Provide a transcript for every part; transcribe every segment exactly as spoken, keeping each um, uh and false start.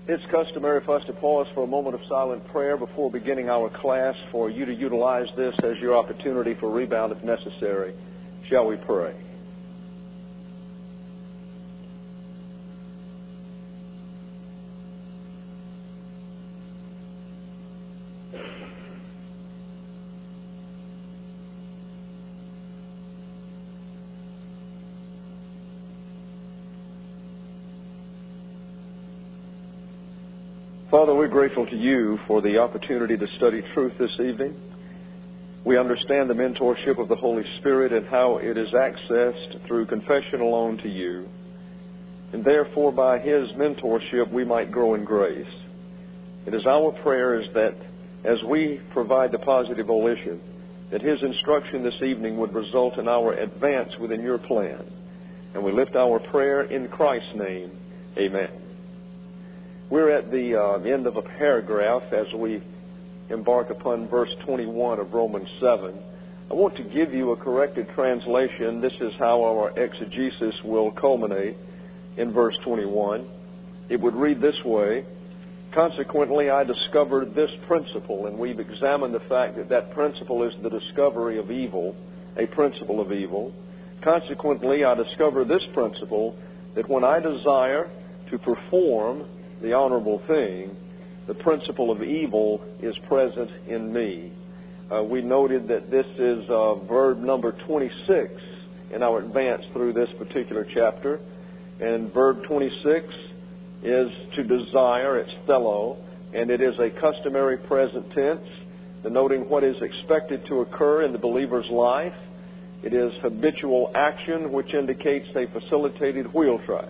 It's customary for us to pause for a moment of silent prayer before beginning our class, for you to utilize this as your opportunity for rebound if necessary. Shall we pray? Father, we're grateful to you for the opportunity to study truth this evening. We understand the mentorship of the Holy Spirit and how it is accessed through confession alone to you. And therefore, by His mentorship, we might grow in grace. It is our prayer is that as we provide the positive volition, that His instruction this evening would result in our advance within your plan. And we lift our prayer in Christ's name. Amen. We're at the uh, end of a paragraph as we embark upon verse twenty-one of Romans seven. I want to give you a corrected translation. This is how our exegesis will culminate in verse twenty-one. It would read this way: consequently, I discovered this principle, and we've examined the fact that that principle is the discovery of evil, a principle of evil. Consequently, I discover this principle, that when I desire to perform the honorable thing, the principle of evil is present in me. Uh, we noted that this is uh, verb number twenty-six in our advance through this particular chapter. And verb twenty-six is to desire, it's thelo, and it is a customary present tense, denoting what is expected to occur in the believer's life. It is habitual action, which indicates a facilitated wheel track.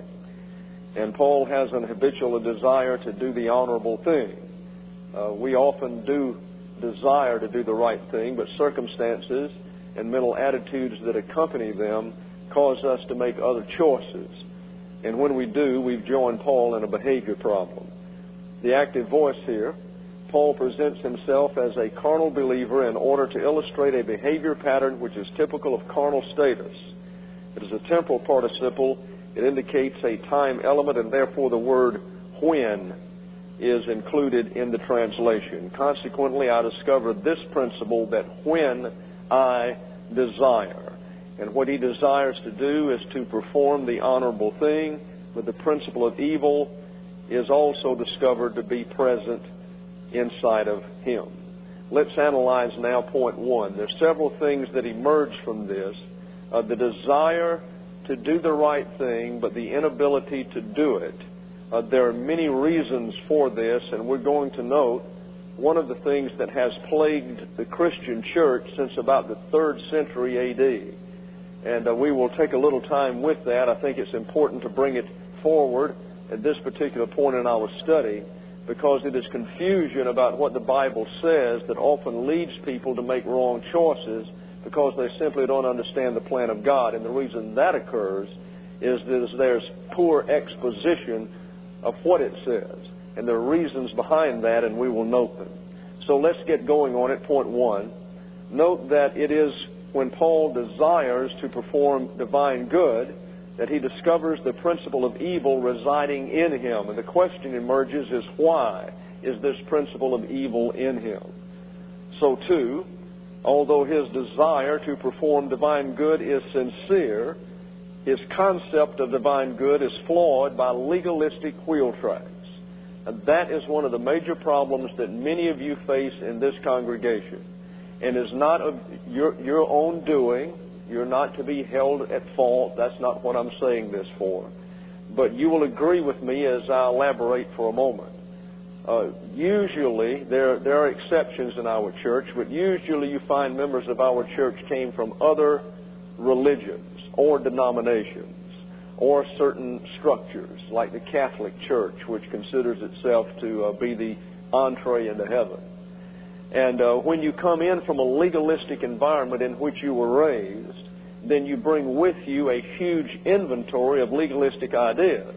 And Paul has an habitual desire to do the honorable thing. Uh, we often do desire to do the right thing, but circumstances and mental attitudes that accompany them cause us to make other choices. And when we do, we've joined Paul in a behavior problem. The active voice here, Paul presents himself as a carnal believer in order to illustrate a behavior pattern which is typical of carnal status. It is a temporal participle. It indicates a time element, and therefore the word when is included in the translation. Consequently, I discovered this principle, that when I desire. And what he desires to do is to perform the honorable thing, but the principle of evil is also discovered to be present inside of him. Let's analyze now point one. There's several things that emerge from this. Uh, the desire to do the right thing, but the inability to do it. Uh, there are many reasons for this, and we're going to note one of the things that has plagued the Christian church since about the third century A D. And uh, we will take a little time with that. I think it's important to bring it forward at this particular point in our study, because it is confusion about what the Bible says that often leads people to make wrong choices, because they simply don't understand the plan of God. And the reason that occurs is that there's poor exposition of what it says. And there are reasons behind that, and we will note them. So let's get going on it. Point one. Note that it is when Paul desires to perform divine good that he discovers the principle of evil residing in him. And the question emerges is, why is this principle of evil in him? So, too, although his desire to perform divine good is sincere, his concept of divine good is flawed by legalistic wheel tracks. And that is one of the major problems that many of you face in this congregation, and is not of your, your own doing. You're not to be held at fault. That's not what I'm saying this for. But you will agree with me as I elaborate for a moment. Uh, usually, there, there are exceptions in our church, but usually you find members of our church came from other religions or denominations or certain structures, like the Catholic Church, which considers itself to uh, be the entree into heaven. And uh, when you come in from a legalistic environment in which you were raised, then you bring with you a huge inventory of legalistic ideas.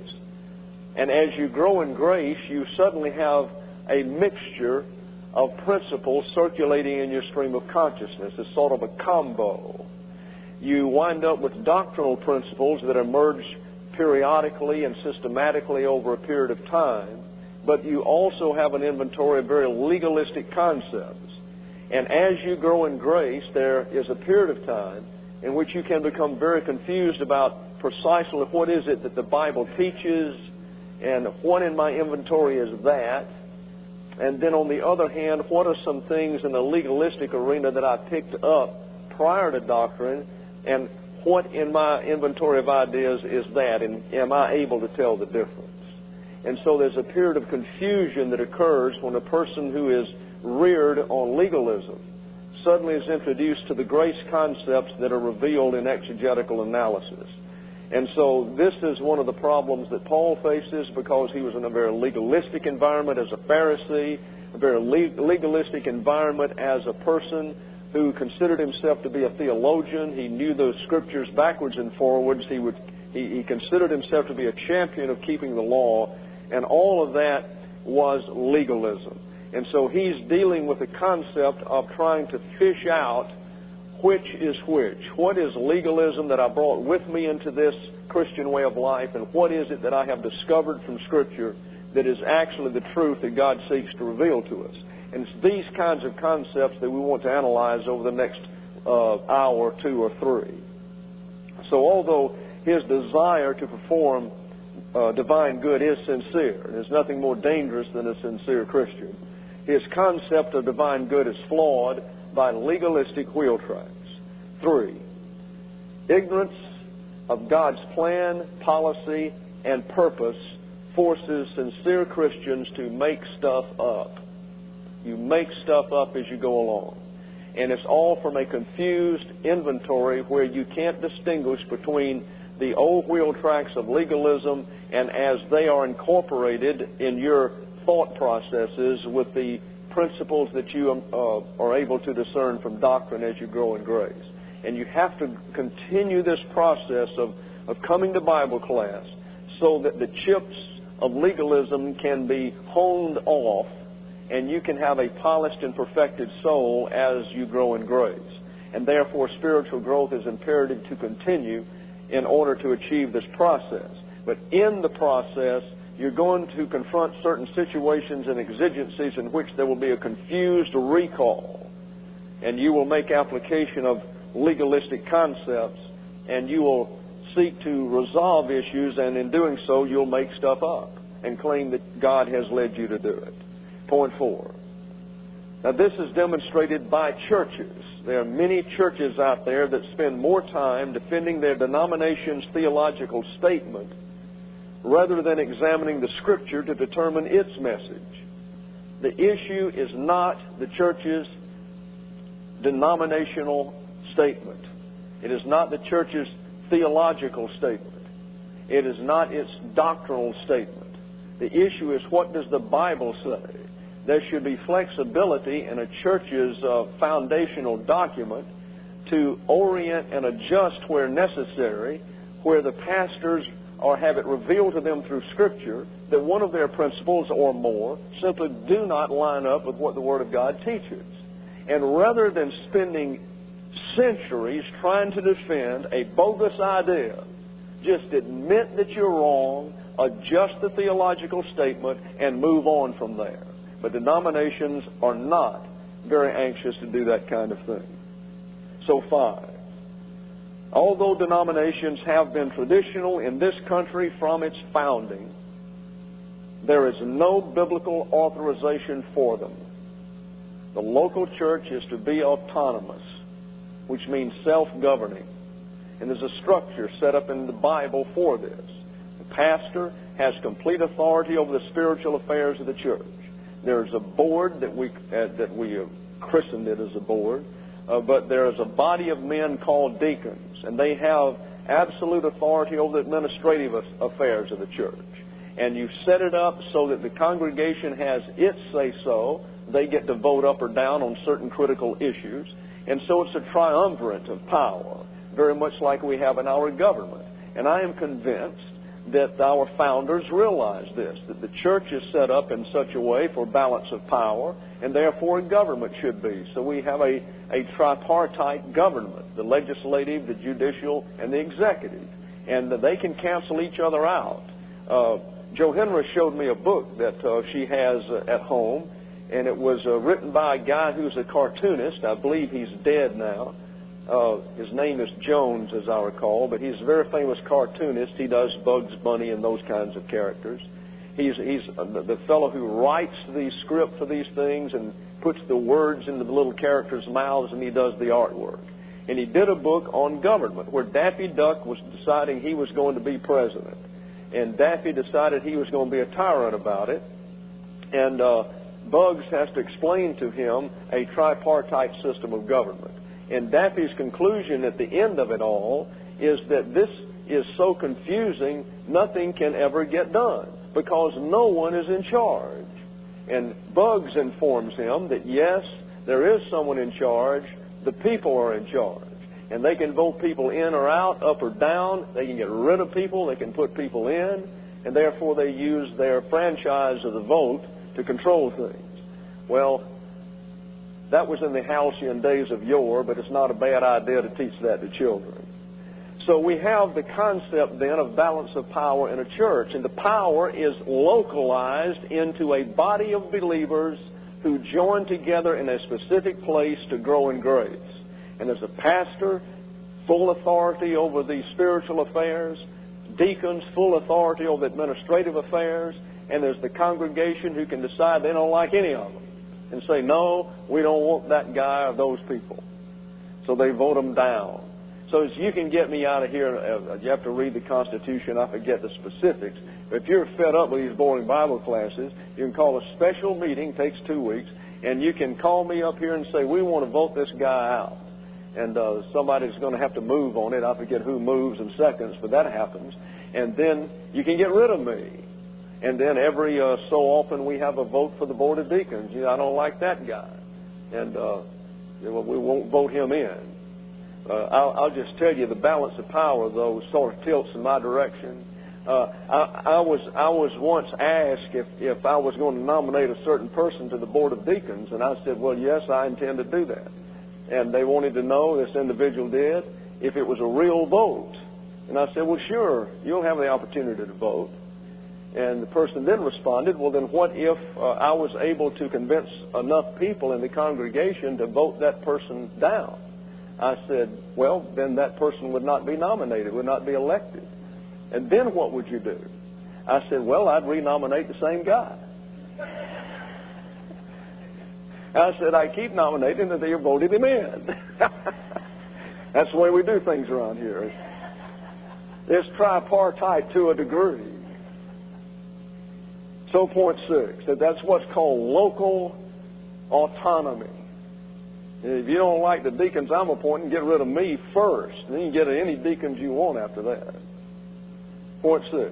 And as you grow in grace, you suddenly have a mixture of principles circulating in your stream of consciousness. It's sort of a combo. You wind up with doctrinal principles that emerge periodically and systematically over a period of time, but you also have an inventory of very legalistic concepts. And as you grow in grace, there is a period of time in which you can become very confused about precisely what is it that the Bible teaches and what in my inventory is that. And then on the other hand, what are some things in the legalistic arena that I picked up prior to doctrine, and what in my inventory of ideas is that, and am I able to tell the difference? And so there's a period of confusion that occurs when a person who is reared on legalism suddenly is introduced to the grace concepts that are revealed in exegetical analysis. And so this is one of the problems that Paul faces, because he was in a very legalistic environment as a Pharisee, a very legalistic environment as a person who considered himself to be a theologian. He knew those scriptures backwards and forwards. He would he, he considered himself to be a champion of keeping the law, and all of that was legalism. And so he's dealing with the concept of trying to fish out which is which. What is legalism that I brought with me into this Christian way of life, and what is it that I have discovered from Scripture that is actually the truth that God seeks to reveal to us? And it's these kinds of concepts that we want to analyze over the next uh, hour, two, or three. So although his desire to perform uh, divine good is sincere, and there's nothing more dangerous than a sincere Christian, his concept of divine good is flawed by legalistic wheel tracks. Three, ignorance of God's plan, policy, and purpose forces sincere Christians to make stuff up. You make stuff up as you go along. And it's all from a confused inventory where you can't distinguish between the old wheel tracks of legalism and as they are incorporated in your thought processes with the principles that you uh, are able to discern from doctrine as you grow in grace. And you have to continue this process of, of coming to Bible class so that the chips of legalism can be honed off, and you can have a polished and perfected soul as you grow in grace. And therefore, spiritual growth is imperative to continue in order to achieve this process. But in the process, you're going to confront certain situations and exigencies in which there will be a confused recall. And you will make application of legalistic concepts, and you will seek to resolve issues, and in doing so, you'll make stuff up and claim that God has led you to do it. Point four. Now, this is demonstrated by churches. There are many churches out there that spend more time defending their denomination's theological statement rather than examining the Scripture to determine its message. The issue is not the church's denominational statement. It is not the church's theological statement. It is not its doctrinal statement. The issue is, what does the Bible say? There should be flexibility in a church's uh, foundational document to orient and adjust where necessary, where the pastors or have it revealed to them through Scripture that one of their principles or more simply do not line up with what the Word of God teaches. And rather than spending centuries trying to defend a bogus idea, just admit that you're wrong, adjust the theological statement, and move on from there. But denominations are not very anxious to do that kind of thing. So five. Although denominations have been traditional in this country from its founding, there is no biblical authorization for them. The local church is to be autonomous, which means self-governing. And there's a structure set up in the Bible for this. The pastor has complete authority over the spiritual affairs of the church. There's a board that we uh, that we have christened it as a board, uh, but there is a body of men called deacons, and they have absolute authority over the administrative affairs of the church. And you set it up so that the congregation has its say-so. They get to vote up or down on certain critical issues. And so it's a triumvirate of power, very much like we have in our government. And I am convinced that our founders realized this, that the church is set up in such a way for balance of power, and therefore a government should be. So we have a, a tripartite government, the legislative, the judicial, and the executive. And they can cancel each other out. Uh, Joe Henry showed me a book that uh, she has uh, at home, and it was uh, written by a guy who's a cartoonist. I believe he's dead now. Uh, his name is Jones, as I recall, but he's a very famous cartoonist. He does Bugs Bunny and those kinds of characters. He's, he's uh, the, the fellow who writes the script for these things and puts the words into the little characters' mouths, and he does the artwork. And he did a book on government where Daffy Duck was deciding he was going to be president. And Daffy decided he was going to be a tyrant about it. And uh, Bugs has to explain to him a tripartite system of government. And Daffy's conclusion at the end of it all is that this is so confusing, nothing can ever get done because no one is in charge. And Bugs informs him that, yes, there is someone in charge. The people are in charge. And they can vote people in or out, up or down. They can get rid of people. They can put people in. And therefore they use their franchise of the vote to control things. Well, that was in the halcyon days of yore, but it's not a bad idea to teach that to children. So we have the concept then of balance of power in a church. And the power is localized into a body of believers who join together in a specific place to grow in grace. And there's a pastor, full authority over the spiritual affairs, deacons, full authority over administrative affairs, and there's the congregation who can decide they don't like any of them and say, no, we don't want that guy or those people. So they vote them down. So as you can get me out of here, uh, you have to read the Constitution. I forget the specifics. But if you're fed up with these boring Bible classes, you can call a special meeting, takes two weeks, and you can call me up here and say, we want to vote this guy out. And uh, somebody's going to have to move on it. I forget who moves in seconds, but that happens. And then you can get rid of me. And then every uh, so often we have a vote for the Board of Deacons. You know, I don't like that guy. And uh, we won't vote him in. Uh, I'll, I'll just tell you, the balance of power, though, sort of tilts in my direction. Uh, I, I was I was once asked if, if I was going to nominate a certain person to the Board of Deacons, and I said, well, yes, I intend to do that. And they wanted to know, this individual did, if it was a real vote. And I said, well, sure, you'll have the opportunity to vote. And the person then responded, well, then what if uh, I was able to convince enough people in the congregation to vote that person down? I said, well, then that person would not be nominated, would not be elected. And then what would you do? I said, well, I'd renominate the same guy. I said, I keep nominating until you voted him in. That's the way we do things around here. It's tripartite to a degree. So point six, that that's what's called local autonomy. If you don't like the deacons I'm appointing, get rid of me first. Then you can get any deacons you want after that. Point six.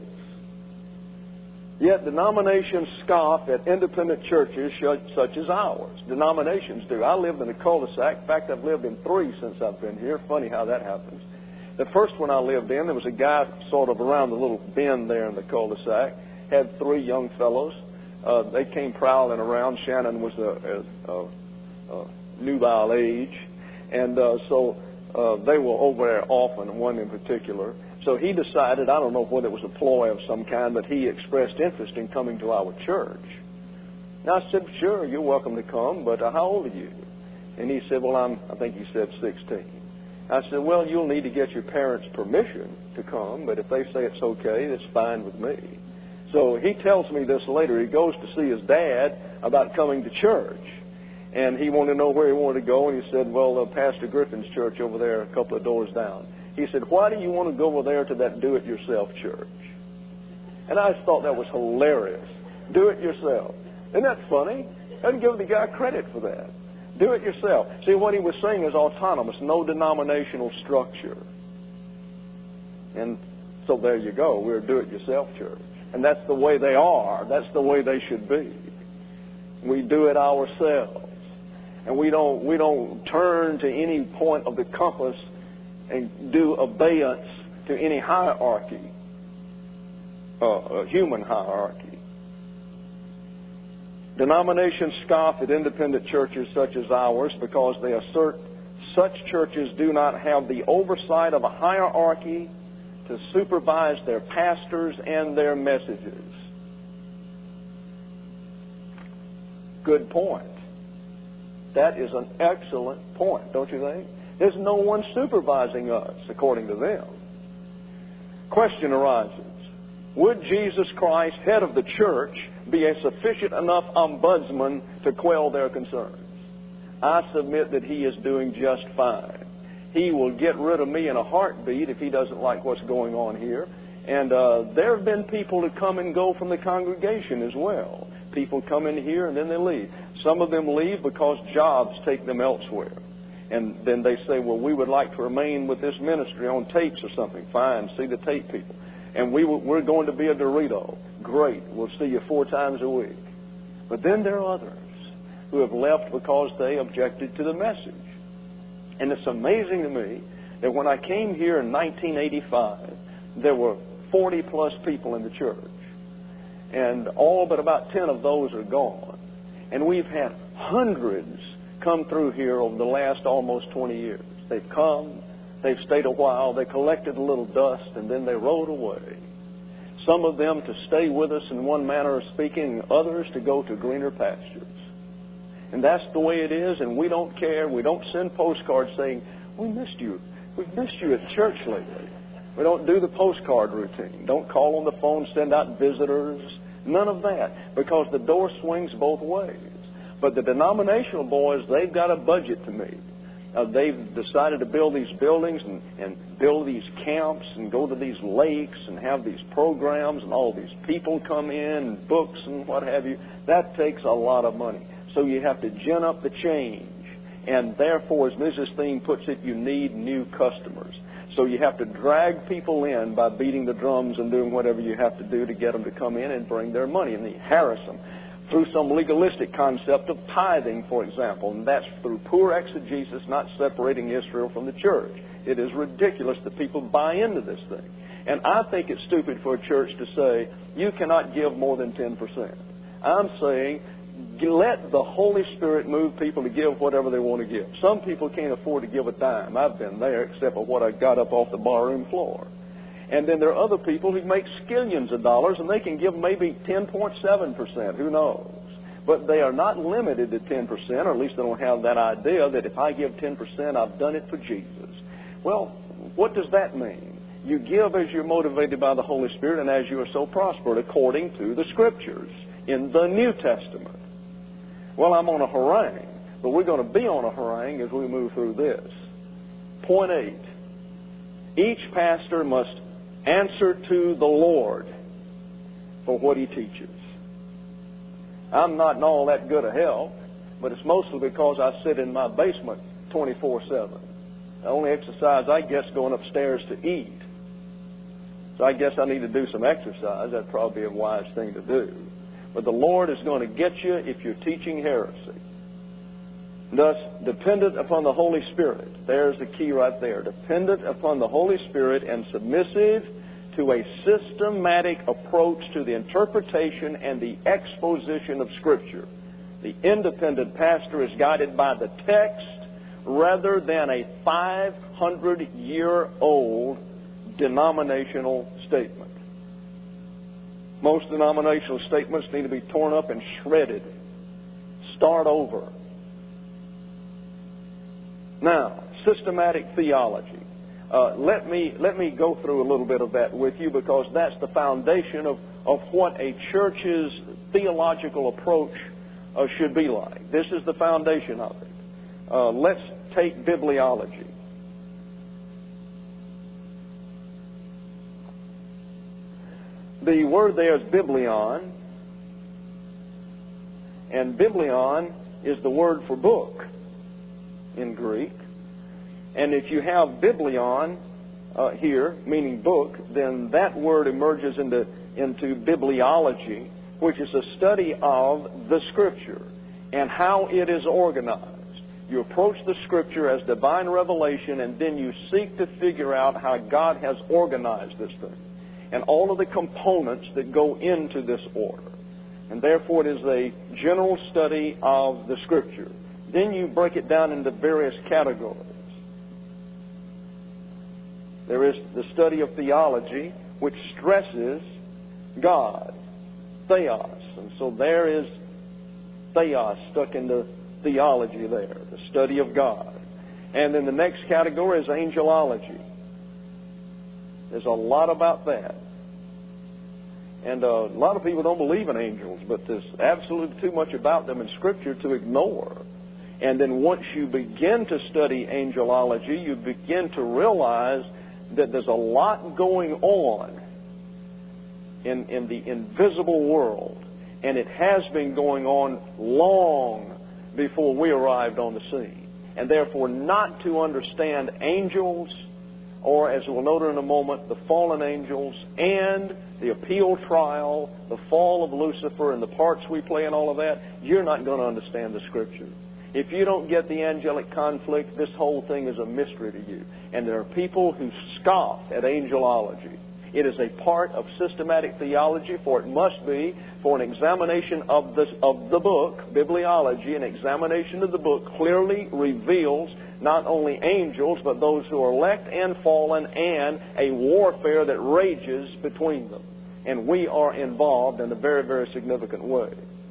Yet denominations scoff at independent churches such as ours. Denominations do. I lived in a cul-de-sac. In fact, I've lived in three since I've been here. Funny how that happens. The first one I lived in, there was a guy sort of around the little bend there in the cul-de-sac. Had three young fellows. Uh, they came prowling around. Shannon was a, a, a, a nubile age. And uh, so uh, they were over there often, one in particular. So he decided, I don't know whether it was a ploy of some kind, but he expressed interest in coming to our church. And I said, sure, you're welcome to come, but uh, how old are you? And he said, well, I'm, I think he said sixteen. I said, well, you'll need to get your parents' permission to come, but if they say it's okay, that's fine with me. So he tells me this later. He goes to see his dad about coming to church. And he wanted to know where he wanted to go, and he said, well, uh, Pastor Griffin's church over there a couple of doors down. He said, why do you want to go over there to that do-it-yourself church? And I just thought that was hilarious. Do it yourself. Isn't that funny? Doesn't give the guy credit for that. Do it yourself. See, what he was saying is autonomous, no denominational structure. And so there you go. We're a do-it-yourself church. And that's the way they are. That's the way they should be. We do it ourselves. And we don't, we don't turn to any point of the compass and do abeyance to any hierarchy, uh, a human hierarchy. Denominations scoff at independent churches such as ours because they assert such churches do not have the oversight of a hierarchy to supervise their pastors and their messages. good point. That is an excellent point, don't you think? There's no one supervising us, according to them. Question arises. Would Jesus Christ, head of the church, be a sufficient enough ombudsman to quell their concerns? I submit that he is doing just fine. He will get rid of me in a heartbeat if he doesn't like what's going on here. And uh, there have been people that come and go from the congregation as well. People come in here and then they leave. Some of them leave because jobs take them elsewhere. And then they say, well, we would like to remain with this ministry on tapes or something. Fine, see the tape people. And we w- we're going to be a Dorito. Great, we'll see you four times a week. But then there are others who have left because they objected to the message. And it's amazing to me that when I came here in nineteen eighty-five, there were forty plus people in the church. And all but about ten of those are gone. And we've had hundreds come through here over the last almost twenty years. They've come, they've stayed a while, they collected a little dust, and then they rode away. Some of them to stay with us in one manner of speaking, others to go to greener pastures. And that's the way it is, and we don't care. We don't send postcards saying, we missed you. We've missed you at church lately. We don't do the postcard routine. Don't call on the phone, send out visitors. None of that, because the door swings both ways. But the denominational boys, they've got a budget to meet. Uh, they've decided to build these buildings and, and build these camps and go to these lakes and have these programs and all these people come in and books and what have you. That takes a lot of money. So you have to gin up the change. And therefore, as Missus Thiem puts it, you need new customers. So you have to drag people in by beating the drums and doing whatever you have to do to get them to come in and bring their money. And you harass them through some legalistic concept of tithing, for example. And that's through poor exegesis, not separating Israel from the church. It is ridiculous that people buy into this thing. And I think it's stupid for a church to say, you cannot give more than ten percent. I'm saying, let the Holy Spirit move people to give whatever they want to give. Some people can't afford to give a dime. I've been there, except for what I got up off the barroom floor. And then there are other people who make skillions of dollars, and they can give maybe ten point seven percent. Who knows? But they are not limited to ten percent, or at least they don't have that idea that if I give ten percent, I've done it for Jesus. Well, what does that mean? You give as you're motivated by the Holy Spirit and as you are so prospered according to the Scriptures in the New Testament. Well, I'm on a harangue, but we're going to be on a harangue as we move through this. Point eight. Each pastor must answer to the Lord for what he teaches. I'm not in all that good a help, but it's mostly because I sit in my basement twenty-four seven. The only exercise I get is going upstairs to eat. So I guess I need to do some exercise. That'd probably be a wise thing to do. But the Lord is going to get you if you're teaching heresy. Thus, dependent upon the Holy Spirit. There's the key right there. Dependent upon the Holy Spirit and submissive to a systematic approach to the interpretation and the exposition of Scripture. The independent pastor is guided by the text rather than a five hundred year old denominational statement. Most denominational statements need to be torn up and shredded. Start over. Now, systematic theology. Uh, let me let me go through a little bit of that with you, because that's the foundation of, of what a church's theological approach uh, should be like. This is the foundation of it. Uh, let's take bibliology. The word there is biblion, and biblion is the word for book in Greek. And if you have biblion uh, here, meaning book, then that word emerges into, into bibliology, which is a study of the Scripture and how it is organized. You approach the Scripture as divine revelation, and then you seek to figure out how God has organized this thing and all of the components that go into this order. And therefore it is a general study of the Scripture. Then you break it down into various categories. There is the study of theology, which stresses God, theos. And so there is Theos, stuck into theology there, the study of God. And then the next category is angelology. There's a lot about that. And uh, a lot of people don't believe in angels, but there's absolutely too much about them in Scripture to ignore. And then once you begin to study angelology, you begin to realize that there's a lot going on in, in the invisible world. And it has been going on long before we arrived on the scene. And therefore, not to understand angels, or as we'll note in a moment, the fallen angels and the appeal trial, the fall of Lucifer and the parts we play in all of that, you're not going to understand the Scripture. If you don't get the angelic conflict, this whole thing is a mystery to you. And there are people who scoff at angelology. It is a part of systematic theology, for it must be, for an examination of, this, of the book, bibliology, an examination of the book clearly reveals not only angels, but those who are elect and fallen, and a warfare that rages between them. And we are involved in a very, very significant way.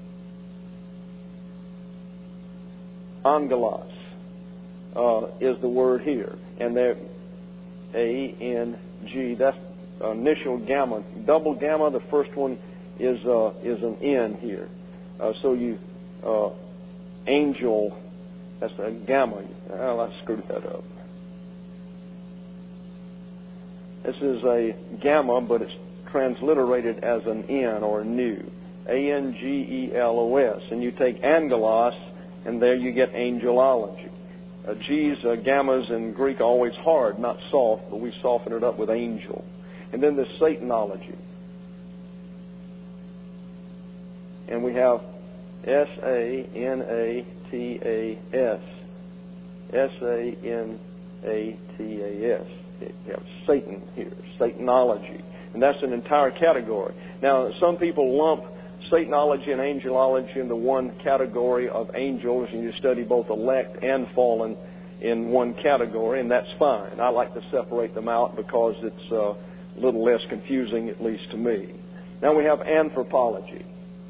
Angelos uh, is the word here. And there, A N G, that's initial gamma. Double gamma, the first one is uh, is an N here. Uh, so you, uh, angel, that's a gamma. Well, I screwed that up. This is a gamma, but it's transliterated as an N or a nu. A N G E L O S. And you take angelos, and there you get angelology. Uh, G's, uh, gammas in Greek are always hard, not soft, but we soften it up with angel. And then there's Satanology. And we have S A N A T A S. S A N A T A S. You have Satan here, Satanology. And that's an entire category. Now, some people lump Satanology and angelology into one category of angels, and you study both elect and fallen in one category, and that's fine. I like to separate them out because it's uh, a little less confusing, at least to me. Now we have anthropology.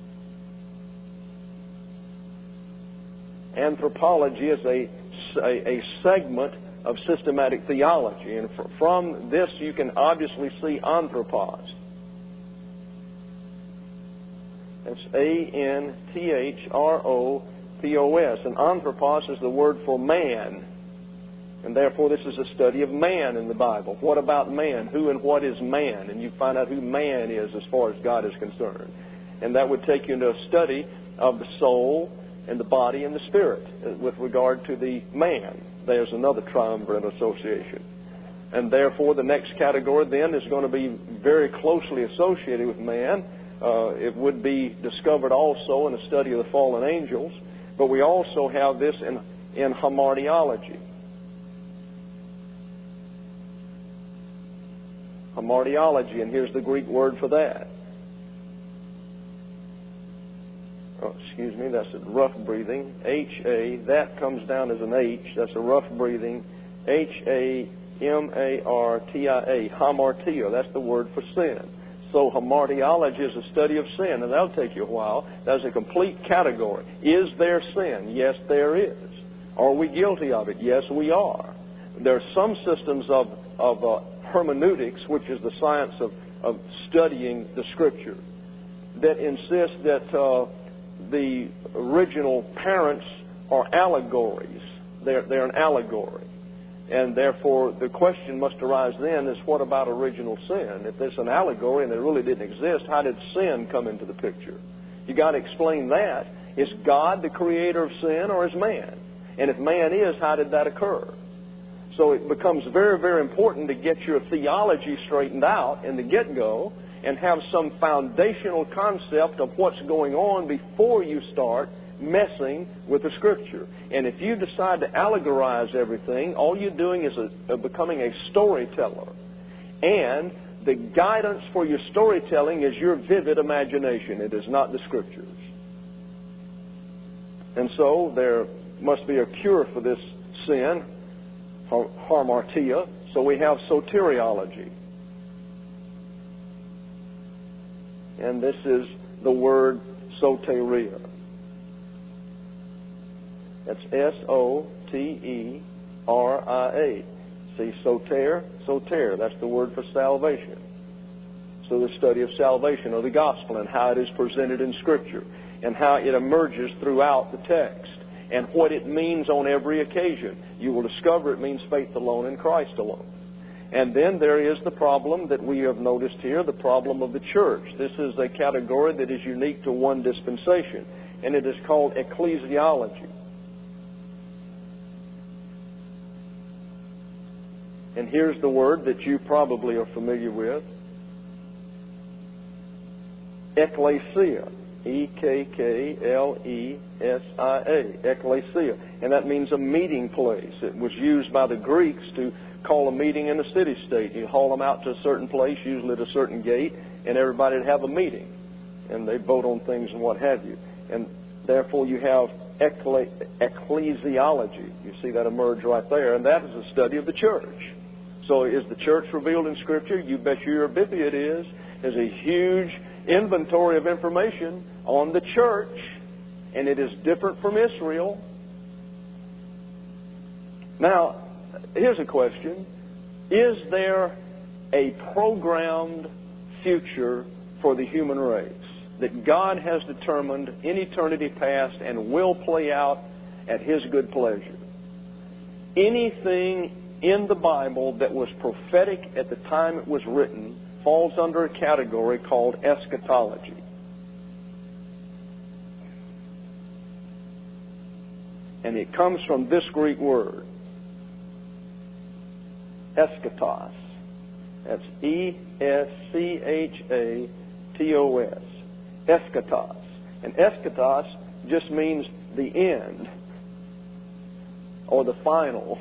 Anthropology is a, a, a segment of systematic theology, and fr- from this you can obviously see anthropos. That's A N T H R O P O S. And anthropos is the word for man. And therefore this is a study of man in the Bible. What about man? Who and what is man? And you find out who man is as far as God is concerned. And that would take you into a study of the soul and the body and the spirit with regard to the man. There's another triumvirate association. And therefore the next category then is going to be very closely associated with man. Uh, it would be discovered also in the study of the fallen angels, but we also have this in, in hamartiology. Hamartiology, and here's the Greek word for that. Oh, excuse me, that's a rough breathing. H A, that comes down as an H, that's a rough breathing. H A M A R T I A, hamartia, that's the word for sin. So hamartiology is a study of sin, and that'll take you a while. That's a complete category. Is there sin? Yes, there is. Are we guilty of it? Yes, we are. There are some systems of, of uh, hermeneutics, which is the science of, of studying the Scripture, that insist that uh, the original parents are allegories. They're, they're an allegory. And therefore, the question must arise then is, what about original sin? If there's an allegory and it really didn't exist, how did sin come into the picture? You got to explain that. Is God the creator of sin, or is man? And if man is, how did that occur? So it becomes very, very important to get your theology straightened out in the get-go and have some foundational concept of what's going on before you start messing with the Scripture. And if you decide to allegorize everything, all you're doing is a, a becoming a storyteller. And the guidance for your storytelling is your vivid imagination. It is not the Scriptures. And so there must be a cure for this sin, hamartia. So we have soteriology. And this is the word soteria. That's S O T E R I A. See, soter, soter, that's the word for salvation. So the study of salvation or the gospel and how it is presented in Scripture and how it emerges throughout the text and what it means on every occasion. You will discover it means faith alone in Christ alone. And then there is the problem that we have noticed here, the problem of the church. This is a category that is unique to one dispensation, and it is called ecclesiology. And here's the word that you probably are familiar with. Ecclesia. E K K L E S I A. Ecclesia. And that means a meeting place. It was used by the Greeks to call a meeting in a city-state. You haul them out to a certain place, usually at a certain gate, and everybody would have a meeting. And they'd vote on things and what have you. And therefore you have ecclesi- ecclesiology. You see that emerge right there. And that is a study of the church. So is the church revealed in Scripture? You bet your bippy it is. There's a huge inventory of information on the church, and it is different from Israel. Now, here's a question. Is there a programmed future for the human race that God has determined in eternity past and will play out at His good pleasure? Anything in the Bible that was prophetic at the time it was written falls under a category called eschatology. And it comes from this Greek word, eschatos. That's E S C H A T O S. Eschatos. And eschatos just means the end or the final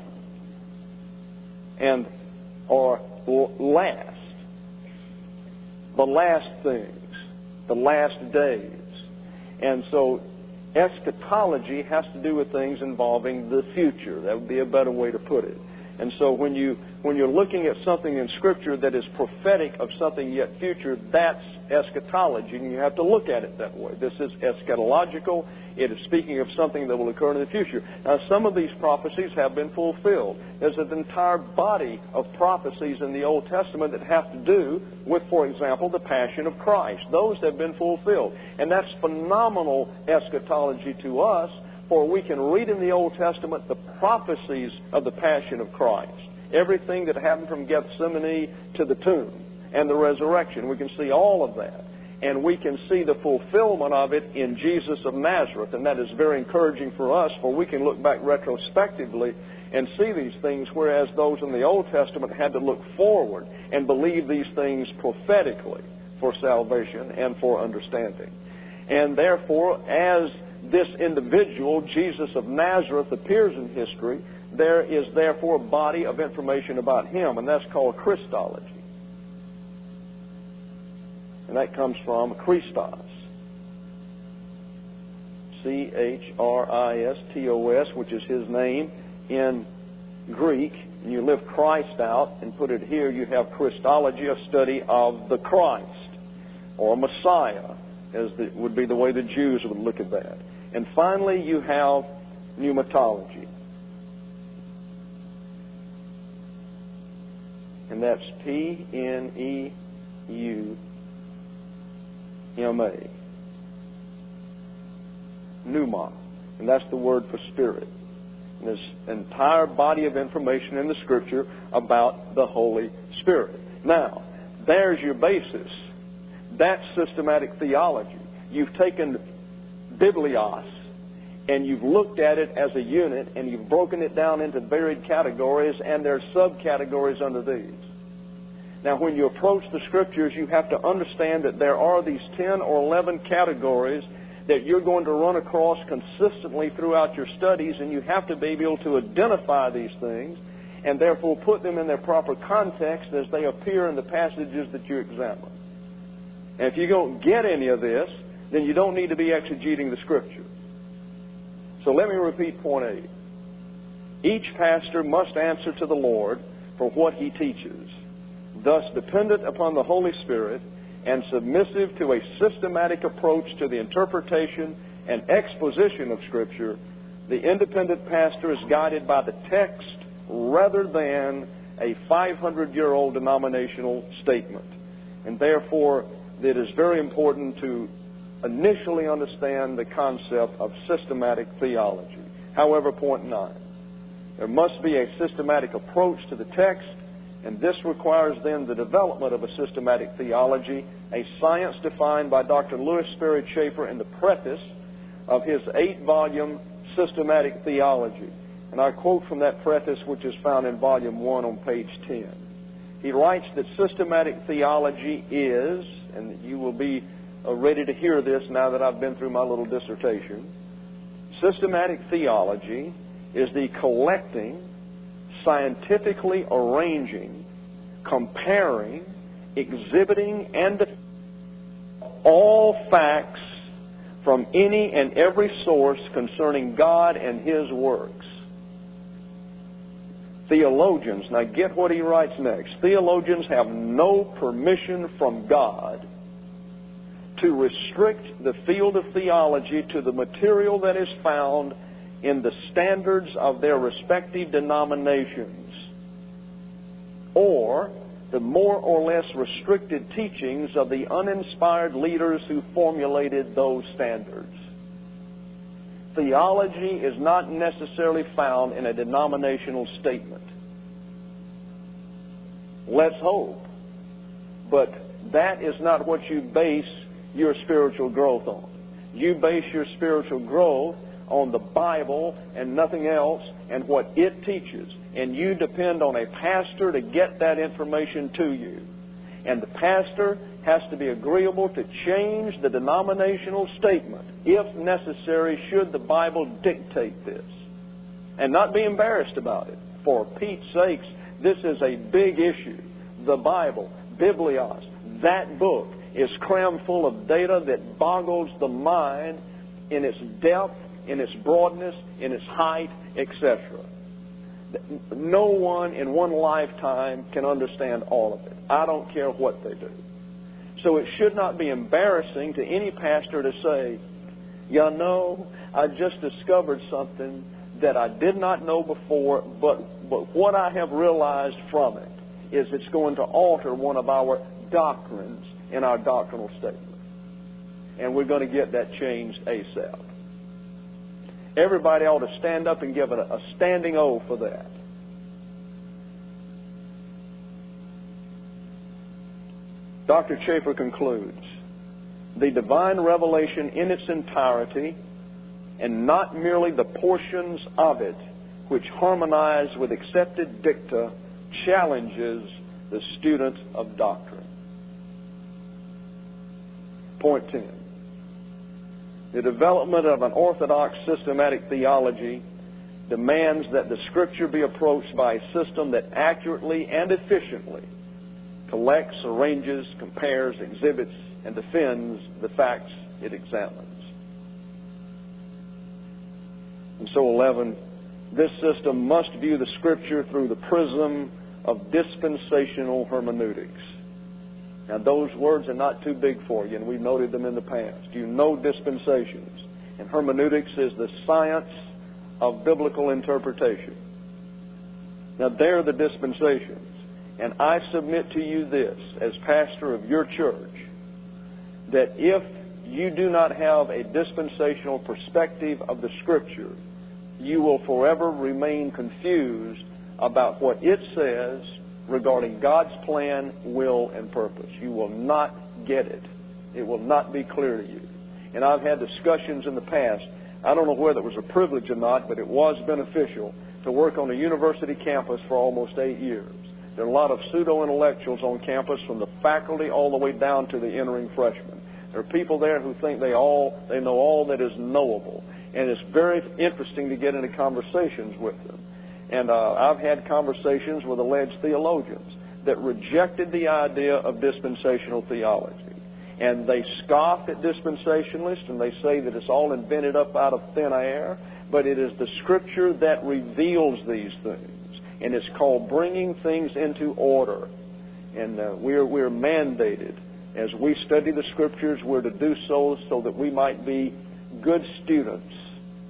and or last. The last things, the last days. And so eschatology has to do with things involving the future. That would be a better way to put it. And so when you when you're looking at something in Scripture that is prophetic of something yet future, that's eschatology, and you have to look at it that way. This is eschatological. It is speaking of something that will occur in the future. Now, some of these prophecies have been fulfilled. There's an entire body of prophecies in the Old Testament that have to do with, for example, the passion of Christ. Those have been fulfilled. And that's phenomenal eschatology to us, for we can read in the Old Testament the prophecies of the passion of Christ. Everything that happened from Gethsemane to the tomb and the resurrection. We can see all of that. And we can see the fulfillment of it in Jesus of Nazareth. And that is very encouraging for us, for we can look back retrospectively and see these things, whereas those in the Old Testament had to look forward and believe these things prophetically for salvation and for understanding. And therefore, as this individual, Jesus of Nazareth, appears in history, there is therefore a body of information about him, and that's called Christology. And that comes from Christos. C H R I S T O S, which is his name in Greek. And you lift Christ out and put it here, you have Christology, a study of the Christ, or Messiah, as the, would be the way the Jews would look at that. And finally, you have pneumatology. And that's P N E U M A. Pneuma. And that's the word for spirit. And this entire body of information in the Scripture about the Holy Spirit. Now, there's your basis. That's systematic theology. You've taken Biblios and you've looked at it as a unit and you've broken it down into varied categories, and there's subcategories under these. Now, when you approach the Scriptures, you have to understand that there are these ten or eleven categories that you're going to run across consistently throughout your studies, and you have to be able to identify these things and therefore put them in their proper context as they appear in the passages that you examine. And if you don't get any of this, then you don't need to be exegeting the Scripture. So let me repeat point eight. Each pastor must answer to the Lord for what he teaches, thus dependent upon the Holy Spirit and submissive to a systematic approach to the interpretation and exposition of Scripture, The independent pastor is guided by the text rather than a five hundred year old denominational statement. And therefore, it is very important to initially understand the concept of systematic theology. However, point nine, there must be a systematic approach to the text, and this requires then the development of a systematic theology, a science defined by Doctor Lewis Sperry Chafer in the preface of his eight-volume Systematic Theology. And I quote from that preface, which is found in volume one on page ten. He writes that systematic theology is, and you will be uh, ready to hear this now that I've been through my little dissertation, systematic theology is the collecting, scientifically arranging, comparing, exhibiting, and all facts from any and every source concerning God and His works. Theologians, now get what he writes next. Theologians have no permission from God to restrict the field of theology to the material that is found in the standards of their respective denominations, or the more or less restricted teachings of the uninspired leaders who formulated those standards. Theology is not necessarily found in a denominational statement. Let's hope. But that is not what you base your spiritual growth on. You base your spiritual growth on the Bible and nothing else and what it teaches. And you depend on a pastor to get that information to you. And the pastor has to be agreeable to change the denominational statement, if necessary, should the Bible dictate this. And not be embarrassed about it. For Pete's sakes, this is a big issue. The Bible, Biblios, that book is crammed full of data that boggles the mind in its depth, in its broadness, in its height, et cetera. No one in one lifetime can understand all of it. I don't care what they do. So it should not be embarrassing to any pastor to say, you know, I just discovered something that I did not know before, but, but what I have realized from it is it's going to alter one of our doctrines in our doctrinal statement. And we're going to get that changed ASAP. Everybody ought to stand up and give it a, a standing O for that. Doctor Chafer concludes, the divine revelation in its entirety, and not merely the portions of it which harmonize with accepted dicta, challenges the student of doctrine. Point ten. The development of an orthodox systematic theology demands that the Scripture be approached by a system that accurately and efficiently collects, arranges, compares, exhibits, and defends the facts it examines. And so, eleven, this system must view the Scripture through the prism of dispensational hermeneutics. Now, those words are not too big for you, and we've noted them in the past. You know dispensations. And hermeneutics is the science of biblical interpretation. Now, they're the dispensations. And I submit to you this, as pastor of your church, that if you do not have a dispensational perspective of the Scripture, you will forever remain confused about what it says regarding God's plan, will, and purpose. You will not get it. It will not be clear to you. And I've had discussions in the past. I don't know whether it was a privilege or not, but it was beneficial to work on a university campus for almost eight years. There are a lot of pseudo-intellectuals on campus, from the faculty all the way down to the entering freshmen. There are people there who think they all they know all that is knowable. And it's very interesting to get into conversations with them. And uh, I've had conversations with alleged theologians that rejected the idea of dispensational theology. And they scoff at dispensationalists, and they say that it's all invented up out of thin air. But it is the Scripture that reveals these things. And it's called bringing things into order. And uh, we're, we're mandated, as we study the Scriptures, we're to do so so that we might be good students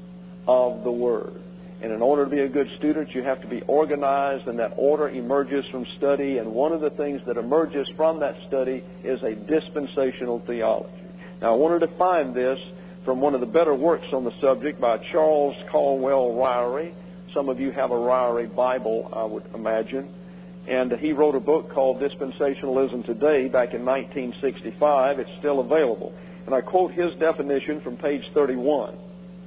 of the Word. And in order to be a good student, you have to be organized, and that order emerges from study. And one of the things that emerges from that study is a dispensational theology. Now, I want to define this from one of the better works on the subject by Charles Caldwell Ryrie. Some of you have a Ryrie Bible, I would imagine. And he wrote a book called Dispensationalism Today back in nineteen sixty-five. It's still available. And I quote his definition from page thirty-one.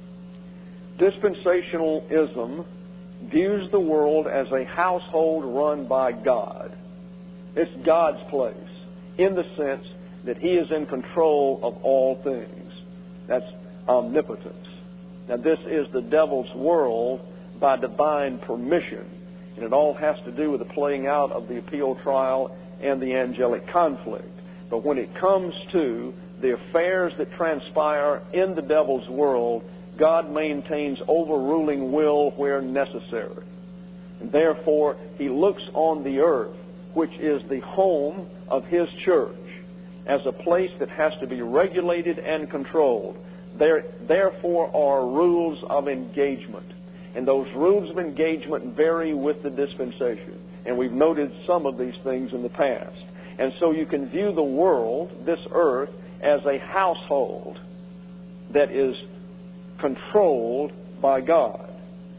Dispensationalism views the world as a household run by God. It's God's place in the sense that He is in control of all things. That's omnipotence. Now, this is the devil's world by divine permission, and it all has to do with the playing out of the appeal trial and the angelic conflict. But when it comes to the affairs that transpire in the devil's world, God maintains overruling will where necessary. And therefore, He looks on the earth, which is the home of His church, as a place that has to be regulated and controlled. There, therefore, are rules of engagement. And those rules of engagement vary with the dispensation. And we've noted some of these things in the past. And so you can view the world, this earth, as a household that is controlled by God.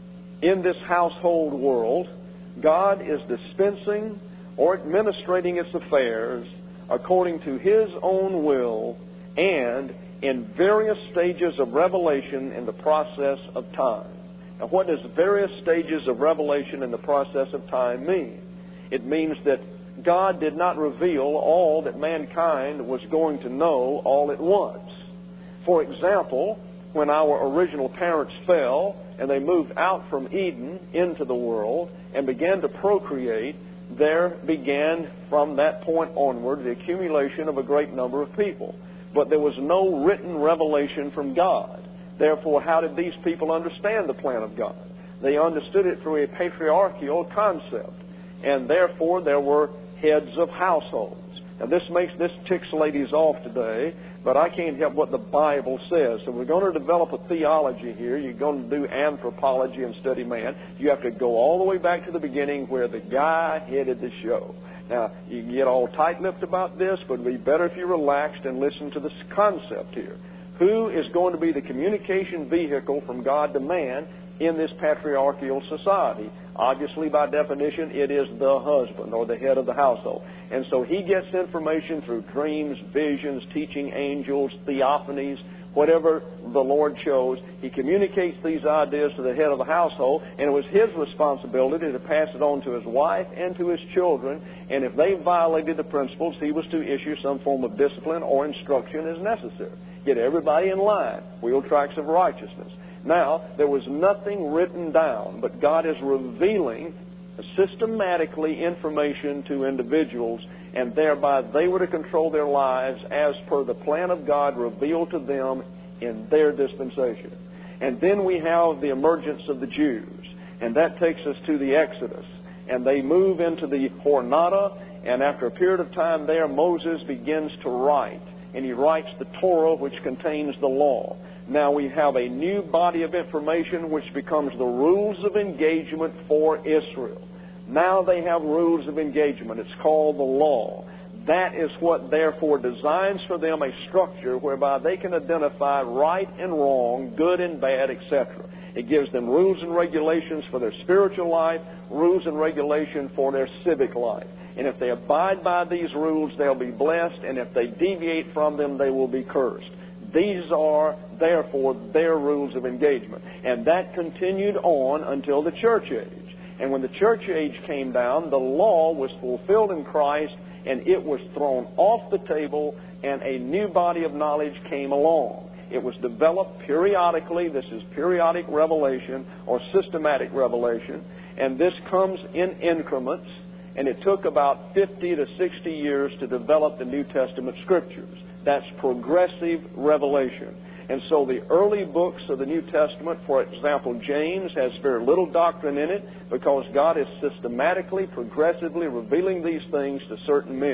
In this household world, God is dispensing or administrating its affairs according to His own will and in various stages of revelation in the process of time. Now, what does various stages of revelation in the process of time mean? It means that God did not reveal all that mankind was going to know all at once. For example, when our original parents fell and they moved out from Eden into the world and began to procreate, there began from that point onward the accumulation of a great number of people. But there was no written revelation from God. Therefore, how did these people understand the plan of God? They understood it through a patriarchal concept, and therefore there were heads of households. Now, this makes this ticks ladies off today, but I can't help what the Bible says. So we're going to develop a theology here. You're going to do anthropology and study man. You have to go all the way back to the beginning where the guy headed the show. Now, you can get all tight-lipped about this, but it would be better if you relaxed and listened to this concept here. Who is going to be the communication vehicle from God to man in this patriarchal society? Obviously, by definition, it is the husband or the head of the household. And so he gets information through dreams, visions, teaching angels, theophanies, whatever the Lord chose. He communicates these ideas to the head of the household, and it was his responsibility to pass it on to his wife and to his children. And if they violated the principles, he was to issue some form of discipline or instruction as necessary. Get everybody in line, wheel tracks of righteousness. Now, there was nothing written down, but God is revealing systematically information to individuals, and thereby they were to control their lives as per the plan of God revealed to them in their dispensation. And then we have the emergence of the Jews, and that takes us to the Exodus. And they move into the Jornada, and after a period of time there, Moses begins to write, and he writes the Torah, which contains the law. Now we have a new body of information which becomes the rules of engagement for Israel. Now they have rules of engagement. It's called the law. That is what therefore designs for them a structure whereby they can identify right and wrong, good and bad, et cetera. It gives them rules and regulations for their spiritual life, rules and regulation for their civic life. And if they abide by these rules, they'll be blessed, and if they deviate from them, they will be cursed. These are, therefore, their rules of engagement. And that continued on until the church age. And when the church age came down, the law was fulfilled in Christ, and it was thrown off the table, and a new body of knowledge came along. It was developed periodically. This is periodic revelation or systematic revelation. And this comes in increments, and it took about fifty to sixty years to develop the New Testament Scriptures. That's progressive revelation. And so the early books of the New Testament, for example, James, has very little doctrine in it because God is systematically, progressively revealing these things to certain men.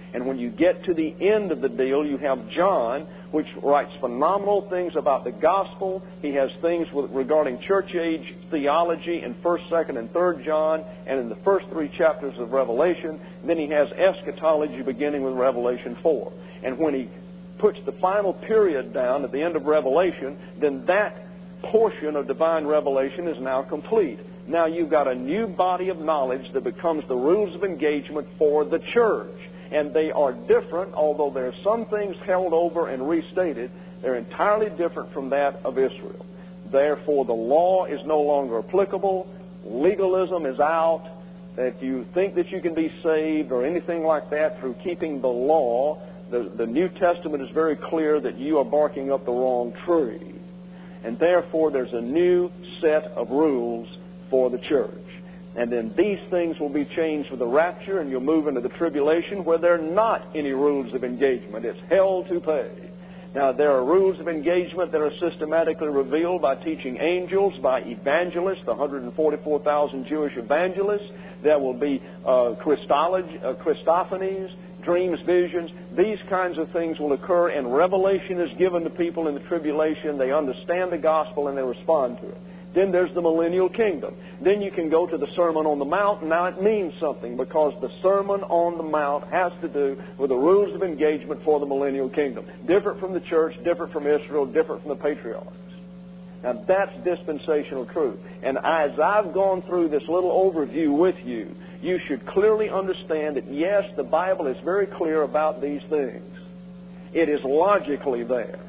And when you get to the end of the deal, you have John, which writes phenomenal things about the gospel. He has things with, regarding church age theology in first, second, and third John, and in the first three chapters of Revelation. Then he has eschatology beginning with Revelation four. And when he puts the final period down at the end of Revelation, then that portion of divine revelation is now complete. Now you've got a new body of knowledge that becomes the rules of engagement for the church. And they are different, although there are some things held over and restated. They're entirely different from that of Israel. Therefore, the law is no longer applicable. Legalism is out. If you think that you can be saved or anything like that through keeping the law, the, the New Testament is very clear that you are barking up the wrong tree. And therefore, there's a new set of rules for the church. And then these things will be changed with the rapture, and you'll move into the tribulation where there are not any rules of engagement. It's hell to pay. Now, there are rules of engagement that are systematically revealed by teaching angels, by evangelists, the one hundred forty-four thousand Jewish evangelists. There will be uh, Christology, uh, Christophanies, dreams, visions. These kinds of things will occur, and revelation is given to people in the tribulation. They understand the gospel, and they respond to it. Then there's the millennial kingdom. Then you can go to the Sermon on the Mount, and now it means something because the Sermon on the Mount has to do with the rules of engagement for the millennial kingdom. Different from the church, different from Israel, different from the patriarchs. Now that's dispensational truth. And as I've gone through this little overview with you, you should clearly understand that yes, the Bible is very clear about these things. It is logically there.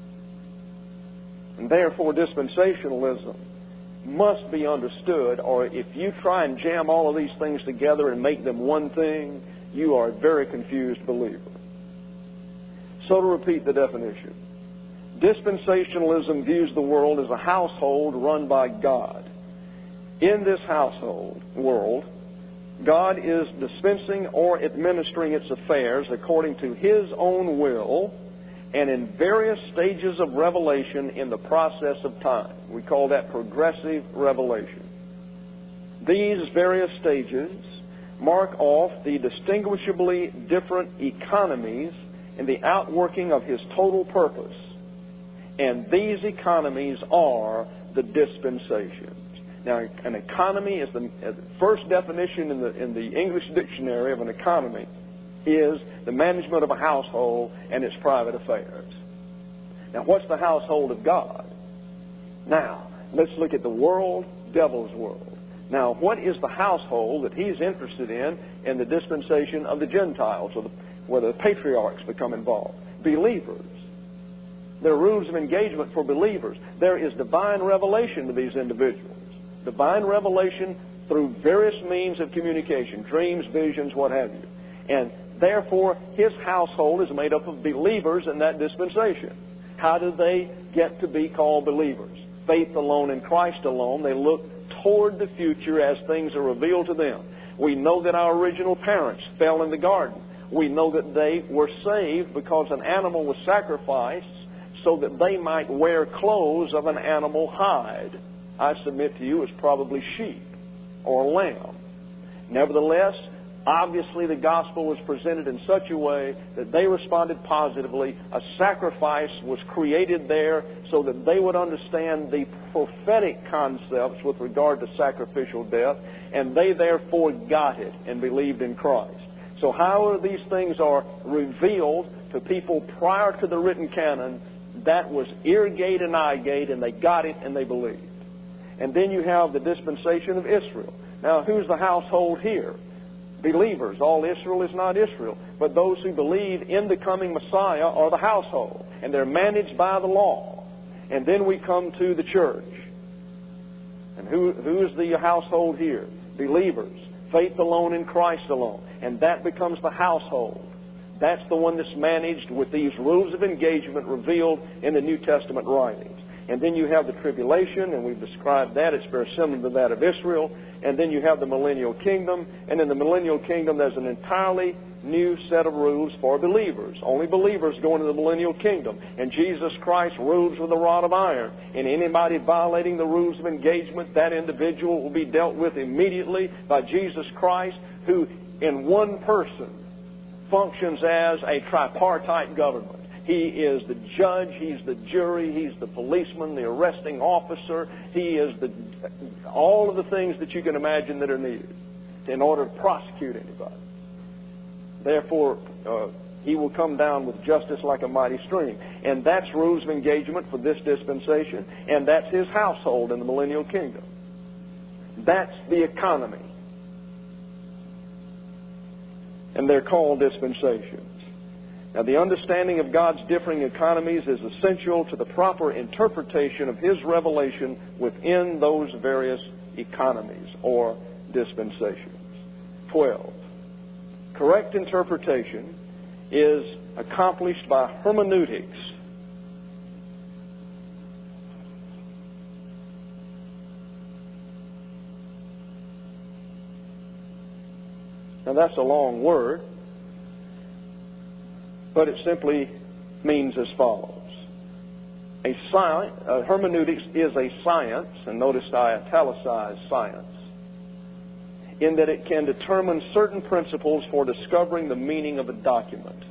And therefore dispensationalism must be understood, or if you try and jam all of these things together and make them one thing, you are a very confused believer. So to repeat the definition, dispensationalism views the world as a household run by God. In this household world, God is dispensing or administering its affairs according to His own will and in various stages of revelation in the process of time. We call that progressive revelation. These various stages mark off the distinguishably different economies in the outworking of His total purpose. And these economies are the dispensations. Now, an economy is the, the first definition in the, in the English dictionary of an economy is the management of a household and its private affairs. Now, what's the household of God? Now, let's look at the world, devil's world. Now, what is the household that he's interested in in the dispensation of the Gentiles, or the, where the patriarchs become involved? Believers. There are rules of engagement for believers. There is divine revelation to these individuals. Divine revelation through various means of communication, dreams, visions, what have you. And therefore, his household is made up of believers in that dispensation. How do they get to be called believers? Faith alone in Christ alone. They look toward the future as things are revealed to them. We know that our original parents fell in the garden. We know that they were saved because an animal was sacrificed so that they might wear clothes of an animal hide. I submit to you it's probably sheep or lamb. Nevertheless, obviously the gospel was presented in such a way that they responded positively. A sacrifice was created there so that they would understand the prophetic concepts with regard to sacrificial death, and they therefore got it and believed in Christ. So however these things are revealed to people prior to the written canon, that was ear gate and eye gate, and they got it and they believed. And then you have the dispensation of Israel. Now, who's the household here? Believers. All Israel is not Israel, but those who believe in the coming Messiah are the household, and they're managed by the law. And then we come to the church. And who, who is the household here? Believers. Faith alone in Christ alone. And that becomes the household. That's the one that's managed with these rules of engagement revealed in the New Testament writings. And then you have the tribulation, and we've described that. It's very similar to that of Israel. And then you have the millennial kingdom. And in the millennial kingdom, there's an entirely new set of rules for believers. Only believers go into the millennial kingdom. And Jesus Christ rules with a rod of iron. And anybody violating the rules of engagement, that individual will be dealt with immediately by Jesus Christ, who in one person functions as a tripartite government. He is the judge, he's the jury, he's the policeman, the arresting officer. He is the all of the things that you can imagine that are needed in order to prosecute anybody. Therefore, uh, he will come down with justice like a mighty stream. And that's rules of engagement for this dispensation, and that's his household in the millennial kingdom. That's the economy. And they're called dispensations. Now, the understanding of God's differing economies is essential to the proper interpretation of His revelation within those various economies or dispensations. Twelve. Correct interpretation is accomplished by hermeneutics. Now, that's a long word, but it simply means as follows. A science, uh, hermeneutics is a science, and notice I italicized science, in that it can determine certain principles for discovering the meaning of a document.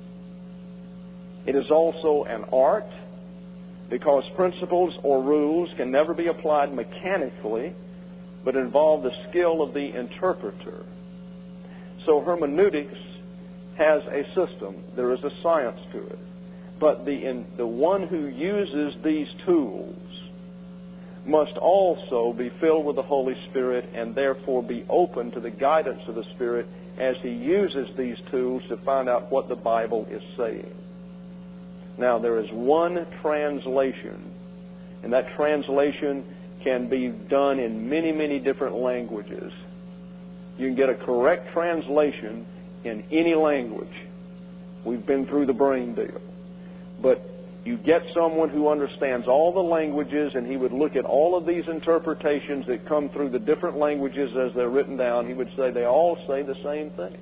It is also an art, because principles or rules can never be applied mechanically, but involve the skill of the interpreter. So hermeneutics has a system. There is a science to it. But the, in, the one who uses these tools must also be filled with the Holy Spirit and therefore be open to the guidance of the Spirit as he uses these tools to find out what the Bible is saying. Now, there is one translation, and that translation can be done in many, many different languages. You can get a correct translation in any language. We've been through the brain deal. But you get someone who understands all the languages, and he would look at all of these interpretations that come through the different languages as they're written down. He would say they all say the same thing.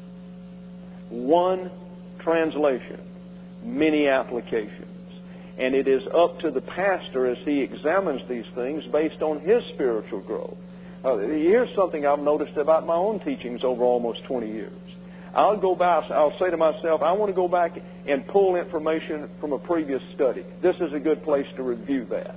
One translation, many applications. And it is up to the pastor as he examines these things based on his spiritual growth. Uh, here's something I've noticed about my own teachings over almost twenty years. I'll go back, I'll say to myself, I want to go back and pull information from a previous study. This is a good place to review that.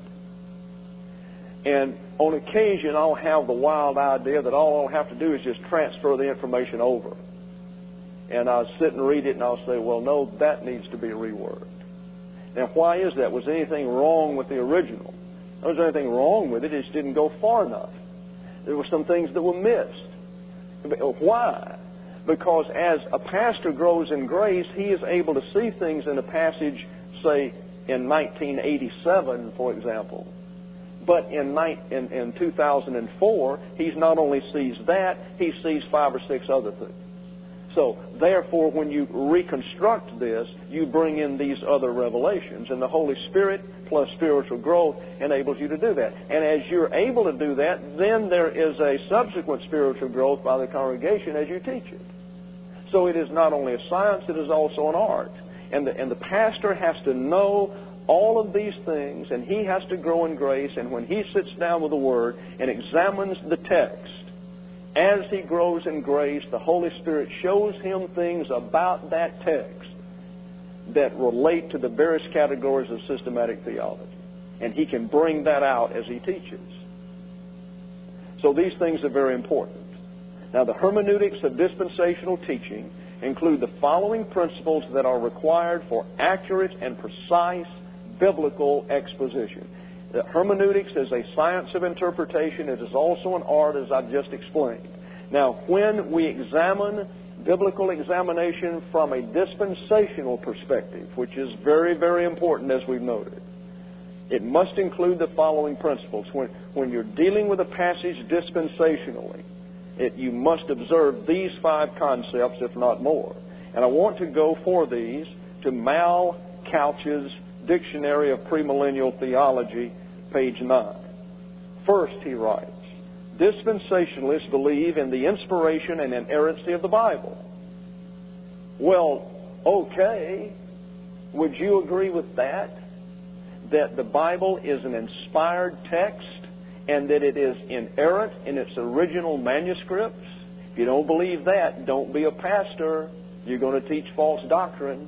And on occasion, I'll have the wild idea that all I'll have to do is just transfer the information over. And I'll sit and read it, and I'll say, well, no, that needs to be reworded. Now, why is that? Was there anything wrong with the original? Was there anything wrong with it? It just didn't go far enough. There were some things that were missed. Why? Because as a pastor grows in grace, he is able to see things in a passage, say, in nineteen eighty-seven, for example. But in, in, in two thousand four, he not only sees that, he sees five or six other things. So, therefore, when you reconstruct this, you bring in these other revelations, and the Holy Spirit plus spiritual growth enables you to do that. And as you're able to do that, then there is a subsequent spiritual growth by the congregation as you teach it. So it is not only a science, it is also an art. And the, and the pastor has to know all of these things, and he has to grow in grace, and when he sits down with the Word and examines the text, as he grows in grace, the Holy Spirit shows him things about that text that relate to the various categories of systematic theology. And he can bring that out as he teaches. So these things are very important. Now, the hermeneutics of dispensational teaching include the following principles that are required for accurate and precise biblical exposition. The hermeneutics is a science of interpretation. It is also an art, as I've just explained. Now, when we examine biblical examination from a dispensational perspective, which is very, very important, as we've noted, it must include the following principles. When, when you're dealing with a passage dispensationally, it, you must observe these five concepts, if not more. And I want to go for these to Mal Couch's Dictionary of Premillennial Theology, page nine. First, he writes, dispensationalists believe in the inspiration and inerrancy of the Bible. Well, okay. Would you agree with that? That the Bible is an inspired text and that it is inerrant in its original manuscripts? If you don't believe that, don't be a pastor. You're going to teach false doctrine.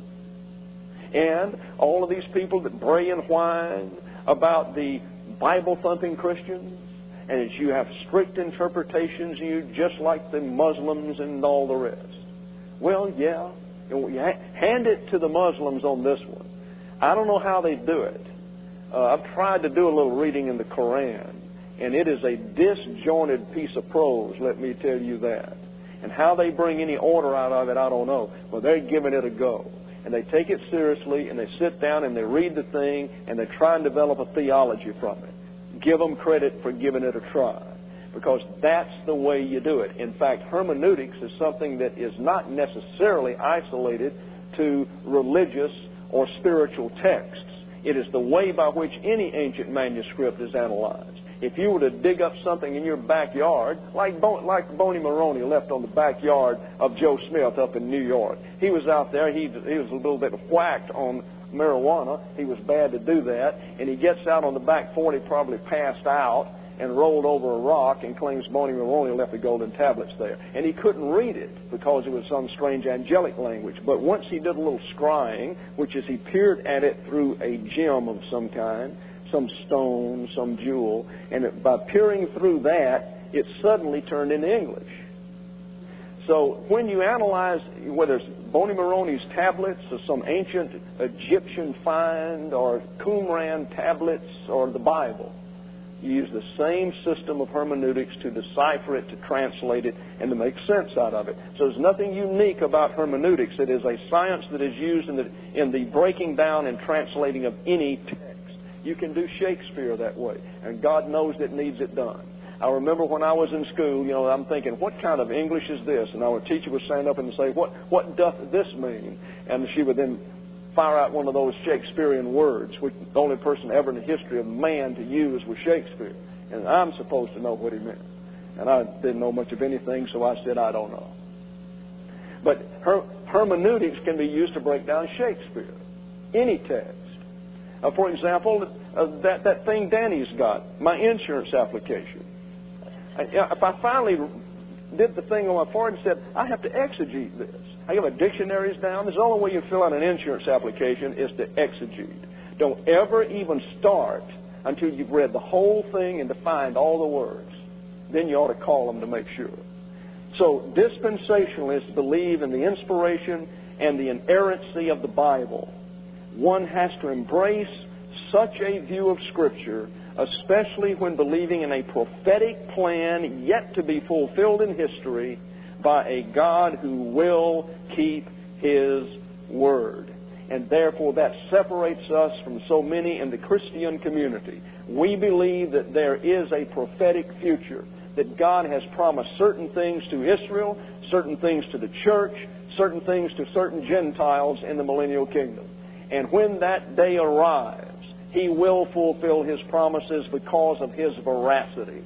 And all of these people that bray and whine about the Bible-thumping Christians, and that you have strict interpretations, you just like the Muslims and all the rest. Well, yeah, hand it to the Muslims on this one. I don't know how they do it. Uh, I've tried to do a little reading in the Koran, and it is a disjointed piece of prose, let me tell you that. And how they bring any order out of it, I don't know. But they're giving it a go. And they take it seriously, and they sit down and they read the thing, and they try and develop a theology from it. Give them credit for giving it a try, because that's the way you do it. In fact, hermeneutics is something that is not necessarily isolated to religious or spiritual texts. It is the way by which any ancient manuscript is analyzed. If you were to dig up something in your backyard, like Bo- like Boney Maroney left on the backyard of Joe Smith up in New York. He was out there, he, he was a little bit whacked on marijuana. He was bad to do that. And he gets out on the back forty, probably passed out, and rolled over a rock and claims Boney Maroney left the golden tablets there. And he couldn't read it because it was some strange angelic language. But once he did a little scrying, which is he peered at it through a gem of some kind, some stone, some jewel, and it, by peering through that, it suddenly turned into English. So when you analyze whether it's Boney Maroney's tablets or some ancient Egyptian find or Qumran tablets or the Bible, you use the same system of hermeneutics to decipher it, to translate it, and to make sense out of it. So there's nothing unique about hermeneutics. It is a science that is used in the, in the breaking down and translating of any text. You can do Shakespeare that way, and God knows it needs it done. I remember when I was in school, you know, I'm thinking, what kind of English is this? And our teacher would stand up and say, what, what doth this mean? And she would then fire out one of those Shakespearean words, which the only person ever in the history of man to use was Shakespeare. And I'm supposed to know what he meant. And I didn't know much of anything, so I said, I don't know. But her, hermeneutics can be used to break down Shakespeare, any text. Uh, for example, uh, that, that thing Danny's got, my insurance application. I, if I finally did the thing on my forehead and said, I have to exegete this. I have my dictionaries down. This is the only way you fill out an insurance application is to exegete. Don't ever even start until you've read the whole thing and defined all the words. Then you ought to call them to make sure. So dispensationalists believe in the inspiration and the inerrancy of the Bible. One has to embrace such a view of Scripture, especially when believing in a prophetic plan yet to be fulfilled in history by a God who will keep His word. And therefore that separates us from so many in the Christian community. We believe that there is a prophetic future, that God has promised certain things to Israel, certain things to the church, certain things to certain Gentiles in the millennial kingdom. And when that day arrives, He will fulfill His promises because of His veracity.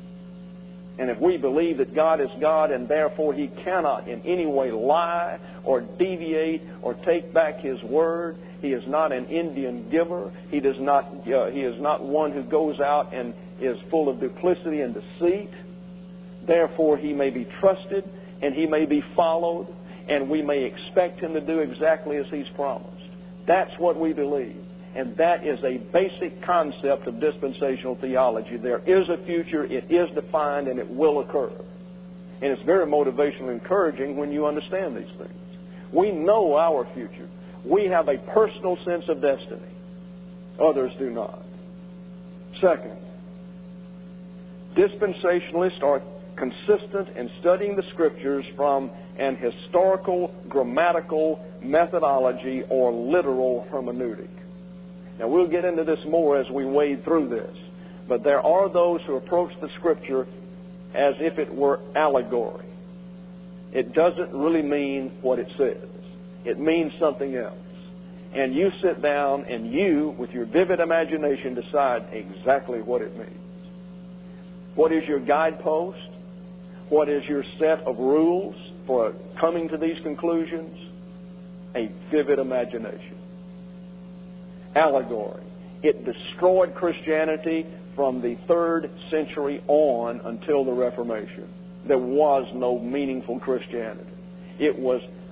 And if we believe that God is God and therefore He cannot in any way lie or deviate or take back His word, He is not an Indian giver. He does not. Uh, he is not one who goes out and is full of duplicity and deceit. Therefore, He may be trusted and He may be followed, and we may expect Him to do exactly as He's promised. That's what we believe. And that is a basic concept of dispensational theology. There is a future, it is defined, and it will occur. And it's very motivational and encouraging when you understand these things. We know our future. We have a personal sense of destiny. Others do not. Second, dispensationalists are consistent in studying the Scriptures from an historical, grammatical methodology or literal hermeneutic. Now, we'll get into this more as we wade through this. But there are those who approach the Scripture as if it were allegory. It doesn't really mean what it says. It means something else. And you sit down and you, with your vivid imagination, decide exactly what it means. What is your guidepost? What is your set of rules for coming to these conclusions? A vivid imagination. Allegory. It destroyed Christianity from the third century on until the Reformation. There was no meaningful Christianity. It was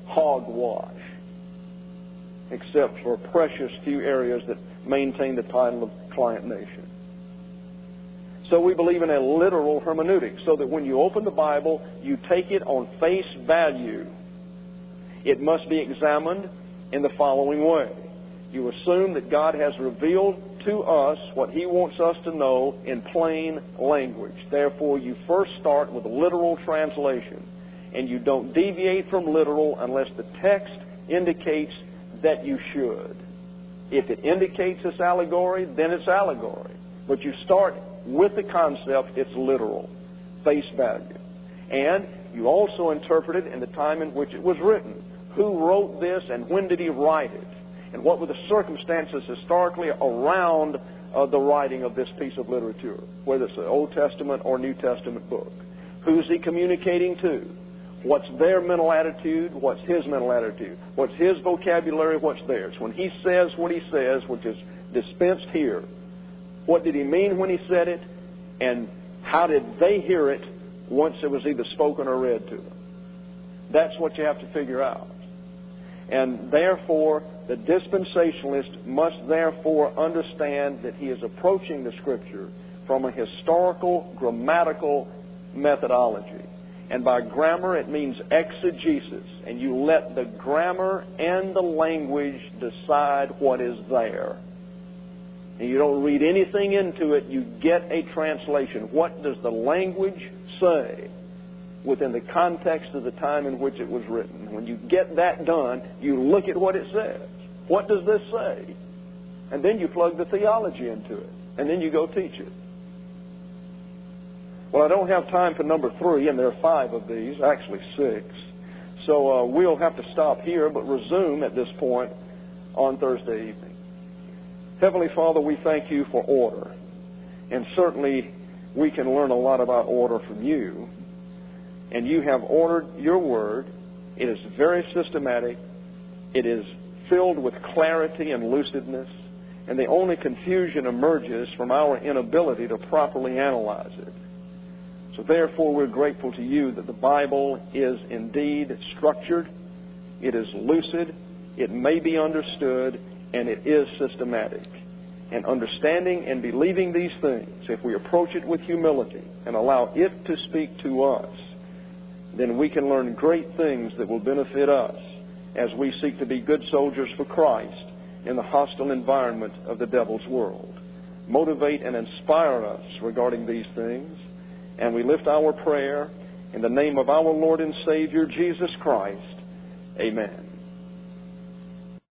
hogwash, except for a precious few areas that maintain the title of client nation. So we believe in a literal hermeneutic, so that when you open the Bible, you take it on face value. It must be examined in the following way. You assume that God has revealed to us what He wants us to know in plain language. Therefore, you first start with a literal translation, and you don't deviate from literal unless the text indicates that you should. If it indicates it's allegory, then it's allegory. But you start with the concept, it's literal, face value. And you also interpret it in the time in which it was written. Who wrote this and when did he write it? And what were the circumstances historically around uh, the writing of this piece of literature, whether it's an Old Testament or New Testament book? Who's he communicating to? What's their mental attitude? What's his mental attitude? What's his vocabulary? What's theirs? When he says what he says, which is dispensed here, what did he mean when he said it? And how did they hear it once it was either spoken or read to them? That's what you have to figure out. And therefore, the dispensationalist must therefore understand that he is approaching the Scripture from a historical, grammatical methodology. And by grammar, it means exegesis. And you let the grammar and the language decide what is there. And you don't read anything into it. You get a translation. What does the language say within the context of the time in which it was written? When you get that done, you look at what it says. What does this say? And then you plug the theology into it. And then you go teach it. Well, I don't have time for number three, and there are five of these, actually six. So uh, we'll have to stop here, but resume at this point on Thursday evening. Heavenly Father, we thank you for order. And certainly we can learn a lot about order from you. And you have ordered your word. It is very systematic. It is filled with clarity and lucidness. And the only confusion emerges from our inability to properly analyze it. So therefore, we're grateful to you that the Bible is indeed structured, it is lucid, it may be understood, and it is systematic. And understanding and believing these things, if we approach it with humility and allow it to speak to us, then we can learn great things that will benefit us as we seek to be good soldiers for Christ in the hostile environment of the devil's world. Motivate and inspire us regarding these things. And we lift our prayer in the name of our Lord and Savior, Jesus Christ. Amen.